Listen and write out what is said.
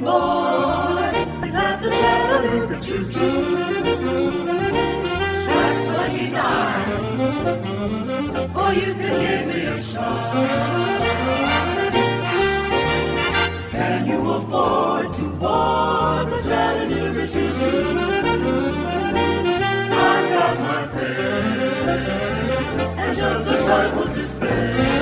boy, you have to Chattanooga choo-choo. Scratch 29, or you can give me a shot. Can you afford to board the Chattanooga choo-choo? I got my fare, and just a trifle to spare.